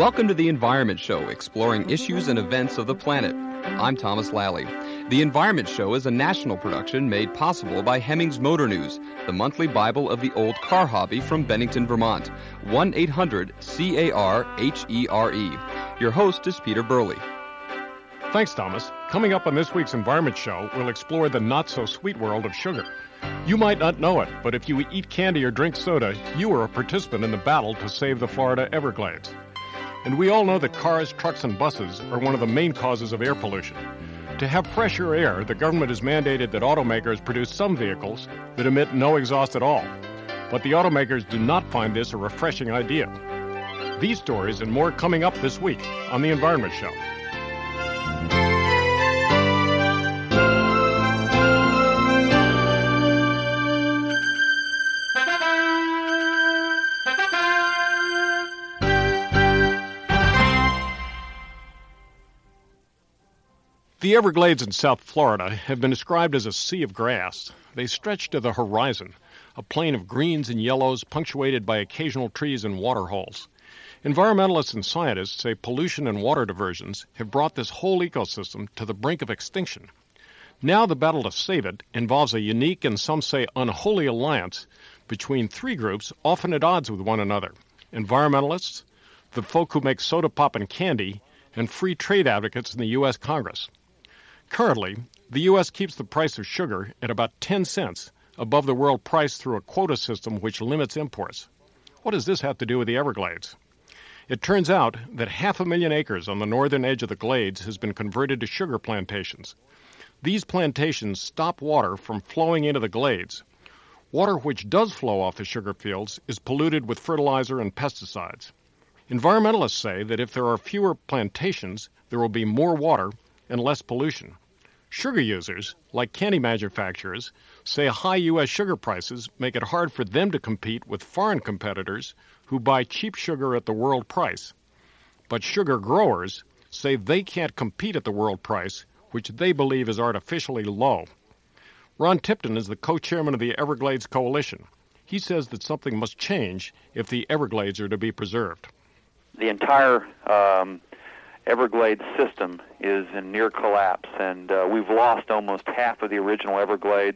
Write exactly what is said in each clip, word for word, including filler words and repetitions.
Welcome to The Environment Show, exploring issues and events of the planet. I'm Thomas Lally. The Environment Show is a national production made possible by Hemmings Motor News, the monthly Bible of the old car hobby from Bennington, Vermont. one eight hundred C A R H E R E. Your host is Peter Burley. Thanks, Thomas. Coming up on this week's Environment Show, we'll explore the not-so-sweet world of sugar. You might not know it, but if you eat candy or drink soda, you are a participant in the battle to save the Florida Everglades. And we all know that cars, trucks, and buses are one of the main causes of air pollution. To have fresher air, the government has mandated that automakers produce some vehicles that emit no exhaust at all. But the automakers do not find this a refreshing idea. These stories and more coming up this week on The Environment Show. The Everglades in South Florida have been described as a sea of grass. They stretch to the horizon, a plain of greens and yellows punctuated by occasional trees and water holes. Environmentalists and scientists say pollution and water diversions have brought this whole ecosystem to the brink of extinction. Now the battle to save it involves a unique and some say unholy alliance between three groups often at odds with one another: environmentalists, the folk who make soda pop and candy, and free trade advocates in the U S Congress. Currently, the U S keeps the price of sugar at about ten cents above the world price through a quota system which limits imports. What does this have to do with the Everglades? It turns out that half a million acres on the northern edge of the glades has been converted to sugar plantations. These plantations stop water from flowing into the glades. Water which does flow off the sugar fields is polluted with fertilizer and pesticides. Environmentalists say that if there are fewer plantations, there will be more water and less pollution. Sugar users, like candy manufacturers, say high U S sugar prices make it hard for them to compete with foreign competitors who buy cheap sugar at the world price. But sugar growers say they can't compete at the world price, which they believe is artificially low. Ron Tipton is the co-chairman of the Everglades Coalition. He says that something must change if the Everglades are to be preserved. The entire um, Everglades system is in near collapse, and uh, we've lost almost half of the original Everglades,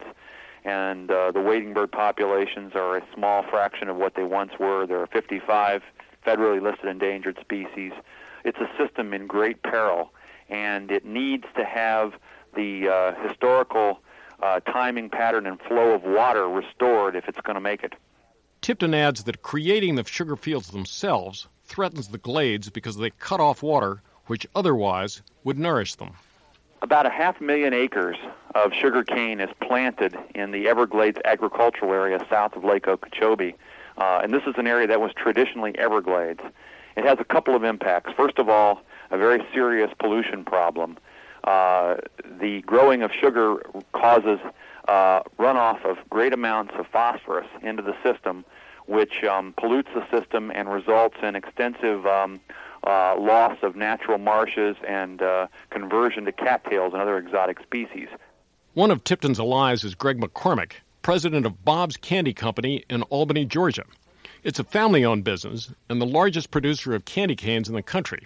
and uh, the wading bird populations are a small fraction of what they once were. There are fifty-five federally listed endangered species. It's a system in great peril, and it needs to have the uh, historical uh, timing pattern and flow of water restored if it's going to make it. Tipton adds that creating the sugar fields themselves threatens the glades because they cut off water which otherwise would nourish them. About a half million acres of sugar cane is planted in the Everglades agricultural area south of Lake Okeechobee, uh, and this is an area that was traditionally Everglades. It has a couple of impacts. First of all, a very serious pollution problem. Uh, the growing of sugar causes uh, runoff of great amounts of phosphorus into the system, which um, pollutes the system and results in extensive um, uh, loss of natural marshes and uh, conversion to cattails and other exotic species. One of Tipton's allies is Greg McCormick, president of Bob's Candy Company in Albany, Georgia. It's a family-owned business and the largest producer of candy canes in the country.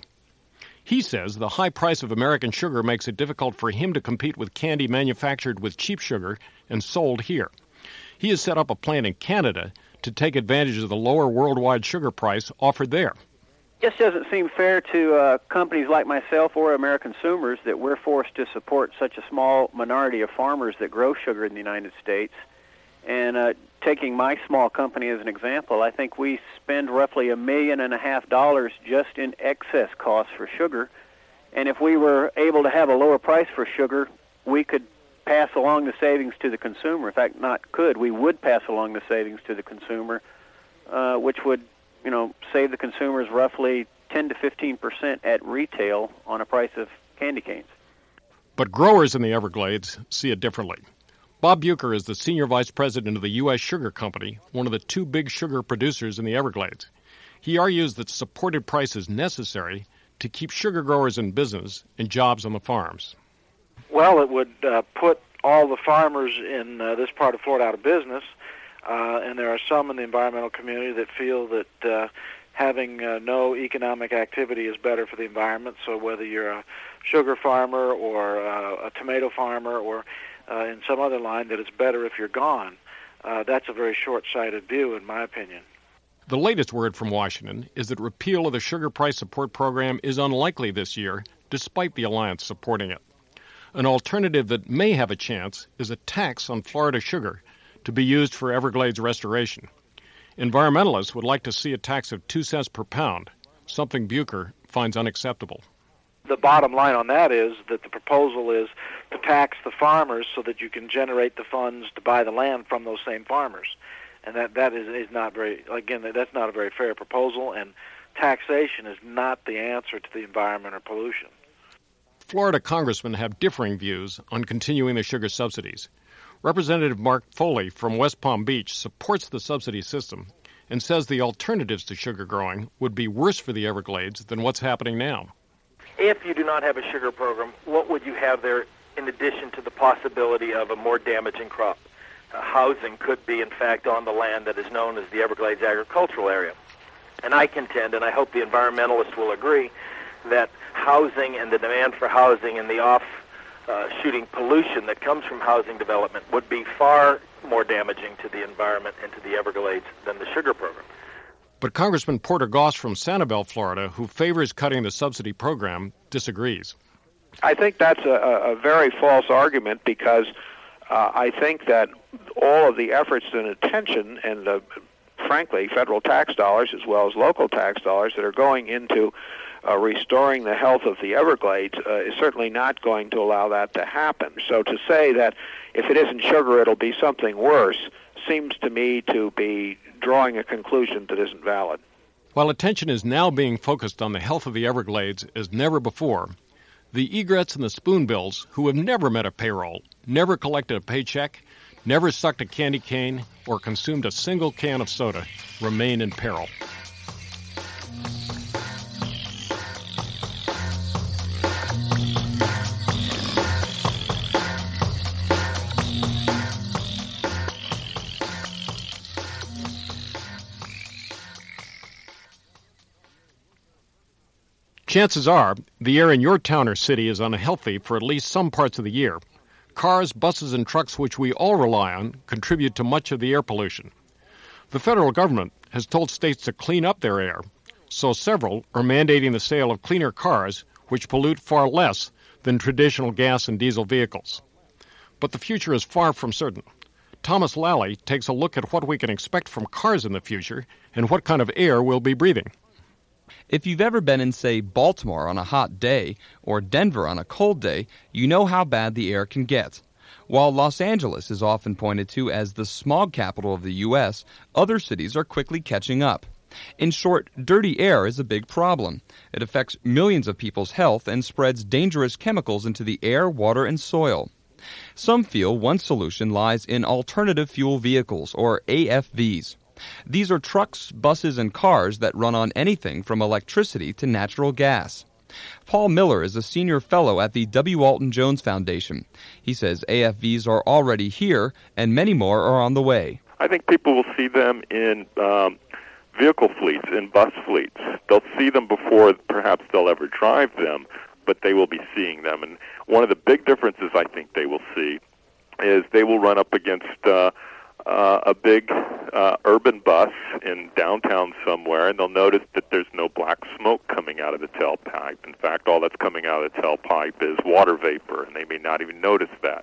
He says the high price of American sugar makes it difficult for him to compete with candy manufactured with cheap sugar and sold here. He has set up a plant in Canada to take advantage of the lower worldwide sugar price offered there. It just doesn't seem fair to uh, companies like myself or American consumers that we're forced to support such a small minority of farmers that grow sugar in the United States. And uh, taking my small company as an example, I think we spend roughly a million and a half dollars just in excess costs for sugar. And if we were able to have a lower price for sugar, we could pass along the savings to the consumer. In fact, not could, we would pass along the savings to the consumer, uh, which would, you know, save the consumers roughly ten to fifteen percent at retail on a price of candy canes. But growers in the Everglades see it differently. Bob Bucher is the senior vice president of the U S Sugar Company, one of the two big sugar producers in the Everglades. He argues that supported price is necessary to keep sugar growers in business and jobs on the farms. Well, it would uh, put all the farmers in uh, this part of Florida out of business, uh, and there are some in the environmental community that feel that uh, having uh, no economic activity is better for the environment. So whether you're a sugar farmer or uh, a tomato farmer or uh, in some other line, that it's better if you're gone. Uh, that's a very short-sighted view, in my opinion. The latest word from Washington is that repeal of the sugar price support program is unlikely this year, despite the alliance supporting it. An alternative that may have a chance is a tax on Florida sugar to be used for Everglades restoration. Environmentalists would like to see a tax of two cents per pound, something Bucher finds unacceptable. The bottom line on that is that the proposal is to tax the farmers so that you can generate the funds to buy the land from those same farmers. And that, that is, is not very, again, that's not a very fair proposal, and taxation is not the answer to the environment or pollution. Florida congressmen have differing views on continuing the sugar subsidies. Representative Mark Foley from West Palm Beach supports the subsidy system and says the alternatives to sugar growing would be worse for the Everglades than what's happening now. If you do not have a sugar program, what would you have there in addition to the possibility of a more damaging crop? Uh, housing could be, in fact, on the land that is known as the Everglades agricultural area. And I contend, and I hope the environmentalists will agree, that housing and the demand for housing and the off Uh, shooting pollution that comes from housing development would be far more damaging to the environment and to the Everglades than the sugar program. But Congressman Porter Goss from Sanibel, Florida, who favors cutting the subsidy program, disagrees. I think that's a, a very false argument because uh, I think that all of the efforts and attention and, the, frankly, federal tax dollars as well as local tax dollars that are going into Uh, restoring the health of the Everglades uh, is certainly not going to allow that to happen. So to say that if it isn't sugar, it'll be something worse seems to me to be drawing a conclusion that isn't valid. While attention is now being focused on the health of the Everglades as never before, the egrets and the spoonbills, who have never met a payroll, never collected a paycheck, never sucked a candy cane, or consumed a single can of soda, remain in peril. Chances are the air in your town or city is unhealthy for at least some parts of the year. Cars, buses, and trucks, which we all rely on, contribute to much of the air pollution. The federal government has told states to clean up their air, so several are mandating the sale of cleaner cars, which pollute far less than traditional gas and diesel vehicles. But the future is far from certain. Thomas Lally takes a look at what we can expect from cars in the future and what kind of air we'll be breathing. If you've ever been in, say, Baltimore on a hot day or Denver on a cold day, you know how bad the air can get. While Los Angeles is often pointed to as the smog capital of the U S, other cities are quickly catching up. In short, dirty air is a big problem. It affects millions of people's health and spreads dangerous chemicals into the air, water, and soil. Some feel one solution lies in alternative fuel vehicles, or A F Vs. These are trucks, buses, and cars that run on anything from electricity to natural gas. Paul Miller is a senior fellow at the W. Alton Jones Foundation. He says A F Vs are already here, and many more are on the way. I think people will see them in um, vehicle fleets, in bus fleets. They'll see them before perhaps they'll ever drive them, but they will be seeing them. And one of the big differences I think they will see is they will run up against uh, uh, a big uh, urban bus in downtown somewhere, and they'll notice that there's no black smoke coming out of the tailpipe. In fact, all that's coming out of the tailpipe is water vapor, and they may not even notice that.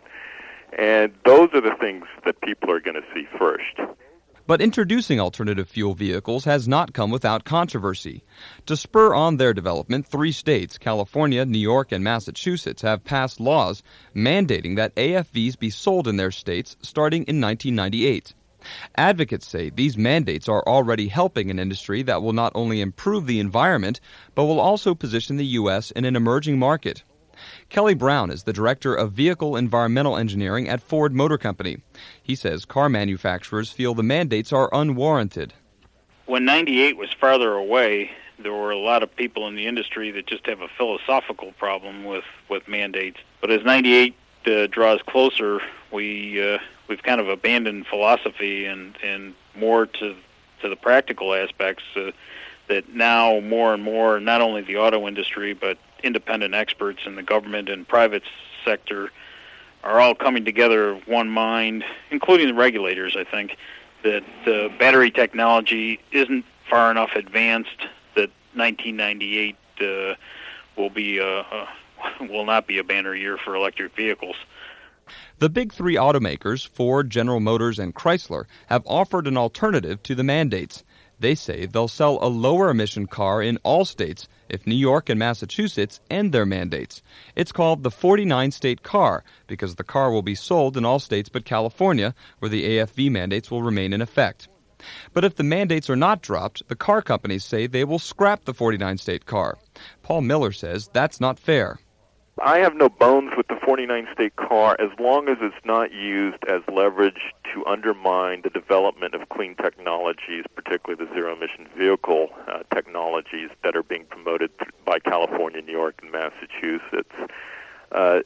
And those are the things that people are going to see first. But introducing alternative fuel vehicles has not come without controversy. To spur on their development, three states, California, New York, and Massachusetts, have passed laws mandating that A F Vs be sold in their states starting in nineteen ninety-eight. Advocates say these mandates are already helping an industry that will not only improve the environment, but will also position the U S in an emerging market. Kelly Brown is the Director of Vehicle Environmental Engineering at Ford Motor Company. He says car manufacturers feel the mandates are unwarranted. When ninety-eight was farther away, there were a lot of people in the industry that just have a philosophical problem with, with mandates. But as ninety-eight uh, draws closer, we, uh, we've kind of abandoned philosophy and, and more to, to the practical aspects. Uh, that now more and more, not only the auto industry, but independent experts in the government and private sector are all coming together of one mind, including the regulators, I think, that uh, battery technology isn't far enough advanced that nineteen ninety-eight uh, will be uh, uh, will not be a banner year for electric vehicles. The big three automakers, Ford, General Motors, and Chrysler, have offered an alternative to the mandates. They say they'll sell a lower-emission car in all states if New York and Massachusetts end their mandates. It's called the forty-nine state car because the car will be sold in all states but California, where the A F V mandates will remain in effect. But if the mandates are not dropped, the car companies say they will scrap the forty-nine state car. Paul Miller says that's not fair. I have no bones with the forty-nine state car as long as it's not used as leverage to undermine the development of clean technologies, particularly the zero-emission vehicle uh, technologies that are being promoted by California, New York, and Massachusetts. Uh,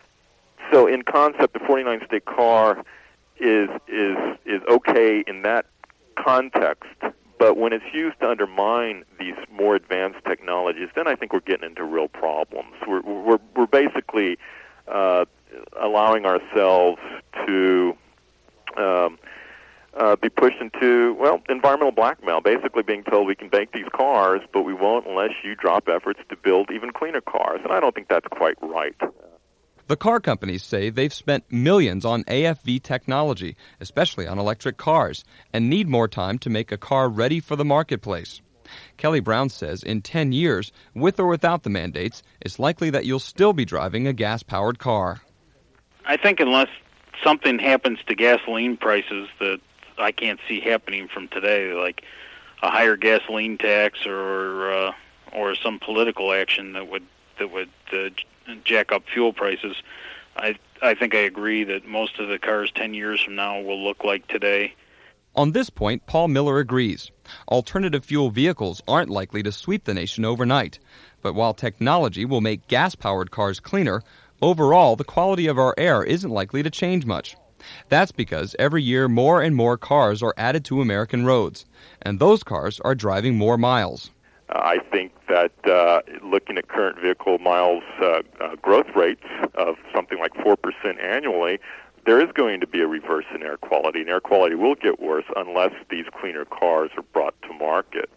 so in concept, the forty-nine state car is is is okay in that context. But when it's used to undermine these more advanced technologies, then I think we're getting into real problems. We're we're, we're basically uh, allowing ourselves to um, uh, be pushed into, well, environmental blackmail, basically being told we can make these cars, but we won't unless you drop efforts to build even cleaner cars. And I don't think that's quite right. The car companies say they've spent millions on A F V technology, especially on electric cars, and need more time to make a car ready for the marketplace. Kelly Brown says in ten years, with or without the mandates, it's likely that you'll still be driving a gas-powered car. I think unless something happens to gasoline prices that I can't see happening from today, like a higher gasoline tax or uh, or some political action that would that would uh, jack up fuel prices, I I think I agree that most of the cars ten years from now will look like today. On this point, Paul Miller agrees. Alternative fuel vehicles aren't likely to sweep the nation overnight. But while technology will make gas-powered cars cleaner, overall the quality of our air isn't likely to change much. That's because every year more and more cars are added to American roads, and those cars are driving more miles. Uh, I think that uh, looking at current vehicle miles uh, uh, growth rates of something like four percent annually, there is going to be a reverse in air quality, and air quality will get worse unless these cleaner cars are brought to market.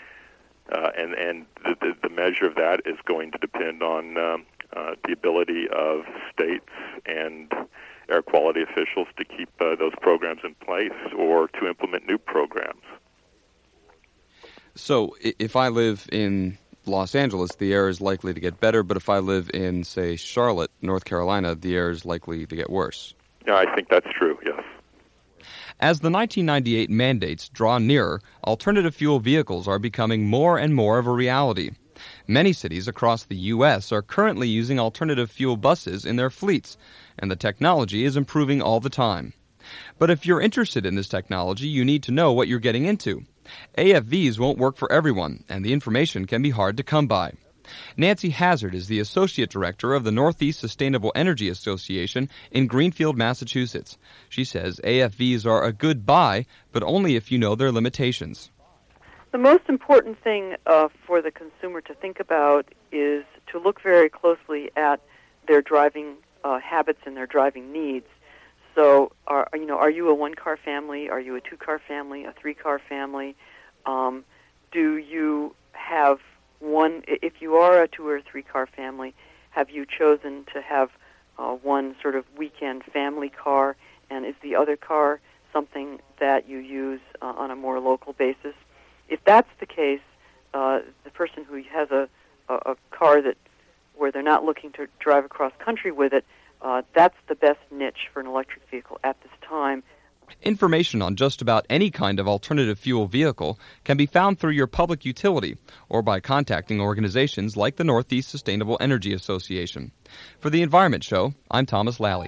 Uh, and and the, the, the measure of that is going to depend on um, uh, the ability of states and air quality officials to keep uh, those programs in place or to implement new programs. So if I live in Los Angeles, the air is likely to get better, but if I live in, say, Charlotte, North Carolina, the air is likely to get worse. Yeah, I think that's true, yes. As the nineteen ninety-eight mandates draw nearer, alternative fuel vehicles are becoming more and more of a reality. Many cities across the U S are currently using alternative fuel buses in their fleets, and the technology is improving all the time. But if you're interested in this technology, you need to know what you're getting into. A F Vs won't work for everyone, and the information can be hard to come by. Nancy Hazard is the Associate Director of the Northeast Sustainable Energy Association in Greenfield, Massachusetts. She says A F Vs are a good buy, but only if you know their limitations. The most important thing uh, for the consumer to think about is to look very closely at their driving uh, habits and their driving needs. So, are you know, are you a one-car family? Are you a two-car family? A three-car family? Um, do you have one? If you are a two or three-car family, have you chosen to have uh, one sort of weekend family car? And is the other car something that you use uh, on a more local basis? If that's the case, uh, the person who has a, a, a car that where they're not looking to drive across country with it, Uh, that's the best niche for an electric vehicle at this time. Information on just about any kind of alternative fuel vehicle can be found through your public utility or by contacting organizations like the Northeast Sustainable Energy Association. For the Environment Show, I'm Thomas Lally.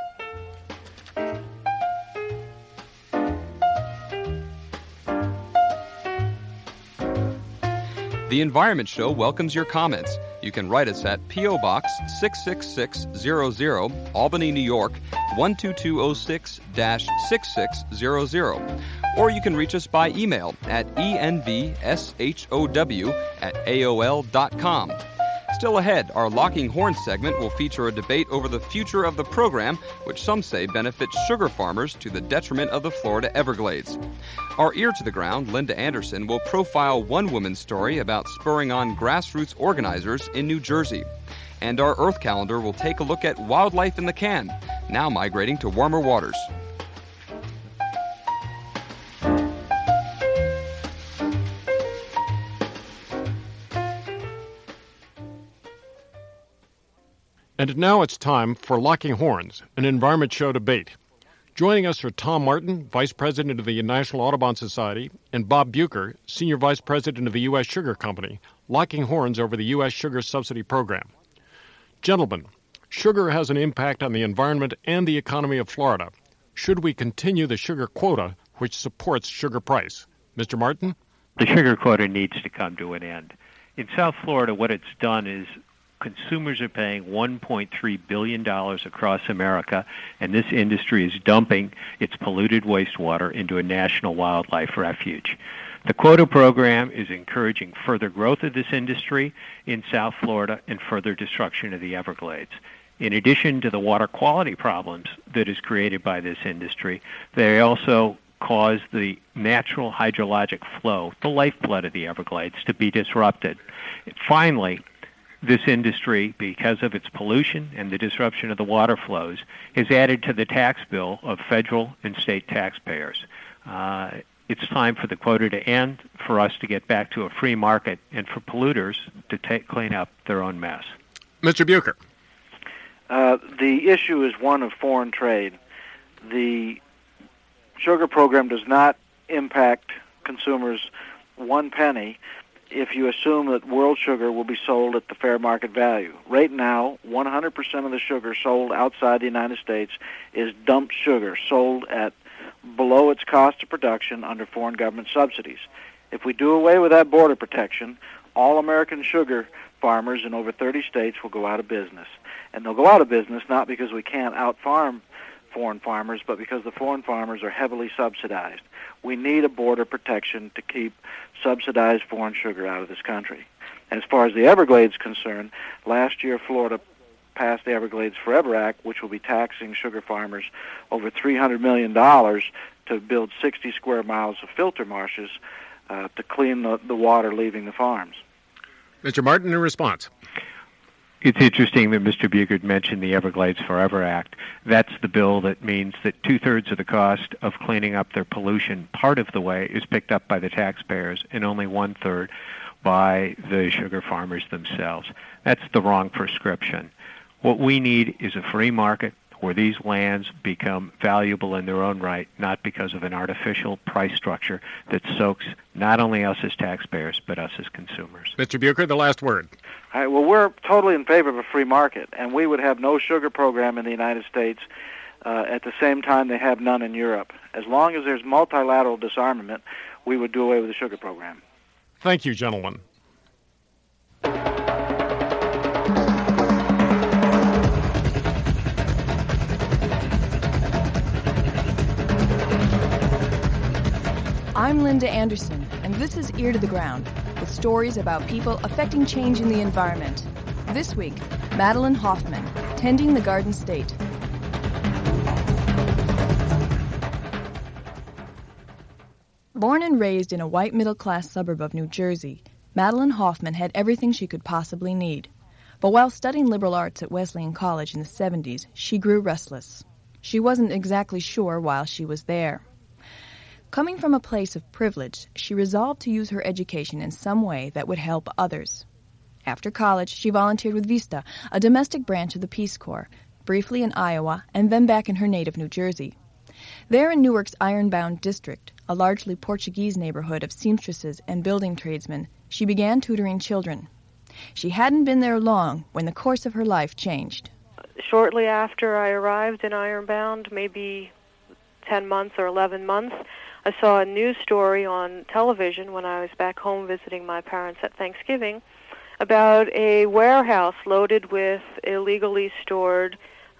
The Environment Show welcomes your comments. You can write us at P O. Box six six six zero zero, Albany, New York, one two two zero six dash six six zero zero. Or you can reach us by email at envshow at A O L dot com. Still ahead, our Locking Horns segment will feature a debate over the future of the program, which some say benefits sugar farmers to the detriment of the Florida Everglades. Our ear to the ground, Linda Anderson, will profile one woman's story about spurring on grassroots organizers in New Jersey. And our Earth calendar will take a look at wildlife in the can, now migrating to warmer waters. And now it's time for Locking Horns, an Environment Show debate. Joining us are Tom Martin, Vice President of the National Audubon Society, and Bob Bucher, Senior Vice President of the U S Sugar Company, locking horns over the U S Sugar Subsidy Program. Gentlemen, sugar has an impact on the environment and the economy of Florida. Should we continue the sugar quota, which supports sugar price? Mister Martin? The sugar quota needs to come to an end. In South Florida, what it's done is consumers are paying one point three billion dollars across America, and this industry is dumping its polluted wastewater into a national wildlife refuge. The quota program is encouraging further growth of this industry in South Florida and further destruction of the Everglades. In addition to the water quality problems that is created by this industry, they also cause the natural hydrologic flow, the lifeblood of the Everglades, to be disrupted. Finally, this industry, because of its pollution and the disruption of the water flows, is added to the tax bill of federal and state taxpayers. Uh, it's time for the quota to end, for us to get back to a free market, and for polluters to take, clean up their own mess. Mister Bucher. Uh, the issue is one of foreign trade. The sugar program does not impact consumers one penny if you assume that world sugar will be sold at the fair market value. Right now, one hundred percent of the sugar sold outside the United States is dumped sugar, sold at below its cost of production under foreign government subsidies. If we do away with that border protection, all American sugar farmers in over thirty states will go out of business. And they'll go out of business not because we can't out-farm foreign farmers, but because the foreign farmers are heavily subsidized. We need a border protection to keep subsidized foreign sugar out of this country. And as far as the Everglades is concerned, last year Florida passed the Everglades Forever Act, which will be taxing sugar farmers over three hundred million dollars to build sixty square miles of filter marshes uh, to clean the, the water leaving the farms. Mister Martin, in response. It's interesting that Mister Bucher mentioned the Everglades Forever Act. That's the bill that means that two-thirds of the cost of cleaning up their pollution part of the way is picked up by the taxpayers and only one-third by the sugar farmers themselves. That's the wrong prescription. What we need is a free market where these lands become valuable in their own right, not because of an artificial price structure that soaks not only us as taxpayers, but us as consumers. Mister Bucher, the last word. All right, well, we're totally in favor of a free market, and we would have no sugar program in the United States uh, at the same time they have none in Europe. As long as there's multilateral disarmament, we would do away with the sugar program. Thank you, gentlemen. I'm Linda Anderson, and this is Ear to the Ground, with stories about people affecting change in the environment. This week, Madeline Hoffman, Tending the Garden State. Born and raised in a white middle-class suburb of New Jersey, Madeline Hoffman had everything she could possibly need. But while studying liberal arts at Wesleyan College in the seventies, she grew restless. She wasn't exactly sure while she was there. Coming from a place of privilege, she resolved to use her education in some way that would help others. After college, she volunteered with VISTA, a domestic branch of the Peace Corps, briefly in Iowa and then back in her native New Jersey. There in Newark's Ironbound district, a largely Portuguese neighborhood of seamstresses and building tradesmen, she began tutoring children. She hadn't been there long when the course of her life changed. Shortly after I arrived in Ironbound, maybe ten months or eleven months, I saw a news story on television when I was back home visiting my parents at Thanksgiving about a warehouse loaded with illegally stored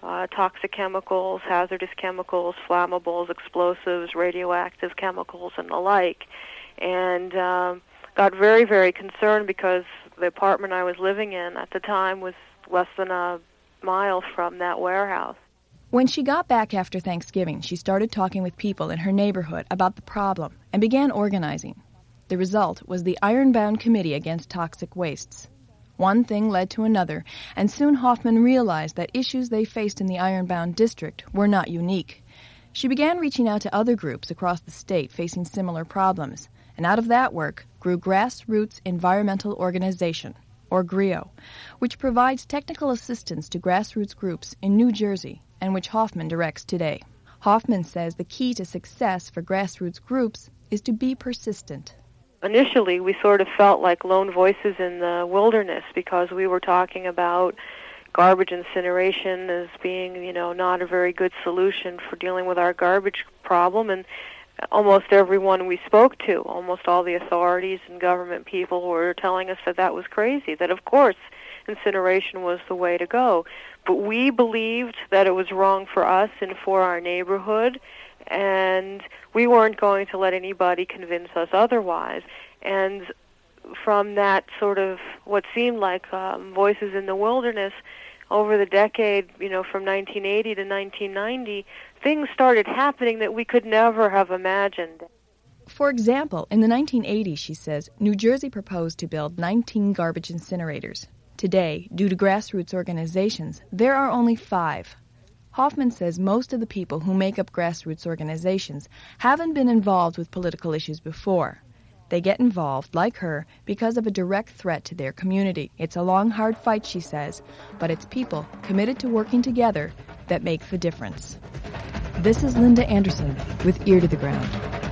uh, toxic chemicals, hazardous chemicals, flammables, explosives, radioactive chemicals, and the like. And um, got very, very concerned because the apartment I was living in at the time was less than a mile from that warehouse. When she got back after Thanksgiving, she started talking with people in her neighborhood about the problem and began organizing. The result was the Ironbound Committee Against Toxic Wastes. One thing led to another, and soon Hoffman realized that issues they faced in the Ironbound district were not unique. She began reaching out to other groups across the state facing similar problems, and out of that work grew Grassroots Environmental Organization, or GREO, which provides technical assistance to grassroots groups in New Jersey and which Hoffman directs today. Hoffman says the key to success for grassroots groups is to be persistent. Initially, we sort of felt like lone voices in the wilderness because we were talking about garbage incineration as being, you know, not a very good solution for dealing with our garbage problem. And almost everyone we spoke to, almost all the authorities and government people were telling us that that was crazy, that of course incineration was the way to go. But we believed that it was wrong for us and for our neighborhood, and we weren't going to let anybody convince us otherwise. And from that sort of what seemed like um, voices in the wilderness, over the decade, you know, from nineteen eighty to nineteen ninety, things started happening that we could never have imagined. For example, in the nineteen eighties, she says, New Jersey proposed to build nineteen garbage incinerators. Today, due to grassroots organizations, there are only five. Hoffman says most of the people who make up grassroots organizations haven't been involved with political issues before. They get involved, like her, because of a direct threat to their community. It's a long, hard fight, she says, but it's people committed to working together that make the difference. This is Linda Anderson with Ear to the Ground.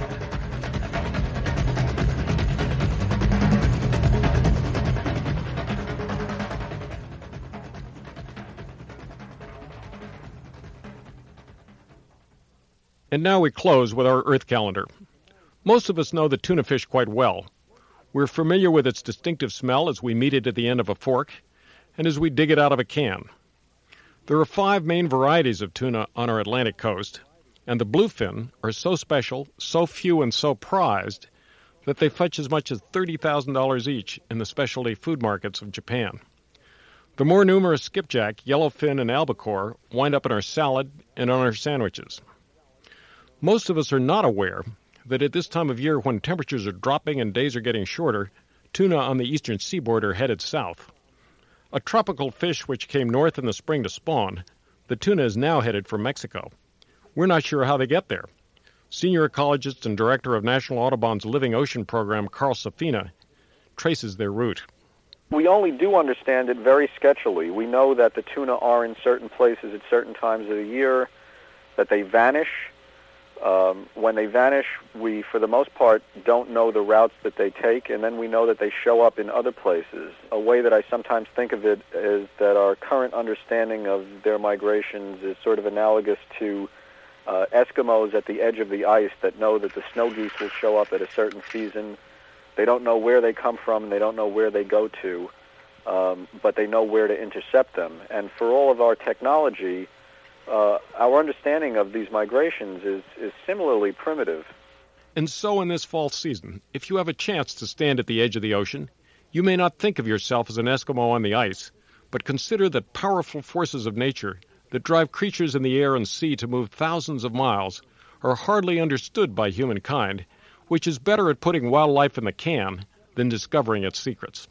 And now we close with our Earth calendar. Most of us know the tuna fish quite well. We're familiar with its distinctive smell as we meet it at the end of a fork and as we dig it out of a can. There are five main varieties of tuna on our Atlantic coast, and the bluefin are so special, so few, and so prized that they fetch as much as thirty thousand dollars each in the specialty food markets of Japan. The more numerous skipjack, yellowfin, and albacore wind up in our salad and on our sandwiches. Most of us are not aware that at this time of year when temperatures are dropping and days are getting shorter, tuna on the eastern seaboard are headed south. A tropical fish which came north in the spring to spawn, the tuna is now headed for Mexico. We're not sure how they get there. Senior ecologist and director of National Audubon's Living Ocean program, Carl Safina, traces their route. We only do understand it very sketchily. We know that the tuna are in certain places at certain times of the year, that they vanish. Um, when they vanish, we, for the most part, don't know the routes that they take, and then we know that they show up in other places. A way that I sometimes think of it is that our current understanding of their migrations is sort of analogous to uh, Eskimos at the edge of the ice that know that the snow geese will show up at a certain season. They don't know where they come from, and they don't know where they go to, um, but they know where to intercept them. And for all of our technology, Uh, our understanding of these migrations is, is similarly primitive. And so in this fall season, if you have a chance to stand at the edge of the ocean, you may not think of yourself as an Eskimo on the ice, but consider that powerful forces of nature that drive creatures in the air and sea to move thousands of miles are hardly understood by humankind, which is better at putting wildlife in the can than discovering its secrets.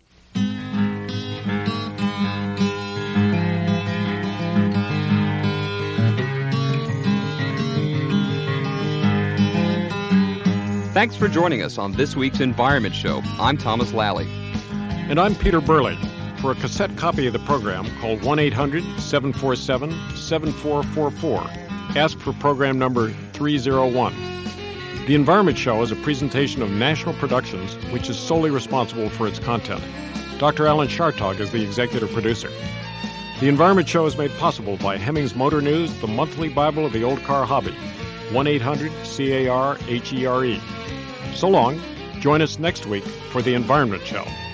Thanks for joining us on this week's Environment Show. I'm Thomas Lally. And I'm Peter Burley. For a cassette copy of the program, call one eight hundred, seven four seven, seven four four four. Ask for program number three oh one. The Environment Show is a presentation of National Productions, which is solely responsible for its content. Doctor Alan Chartog is the executive producer. The Environment Show is made possible by Hemmings Motor News, the monthly Bible of the old car hobby. one eight hundred C A R H E R E. So long. Join us next week for The Environment Show.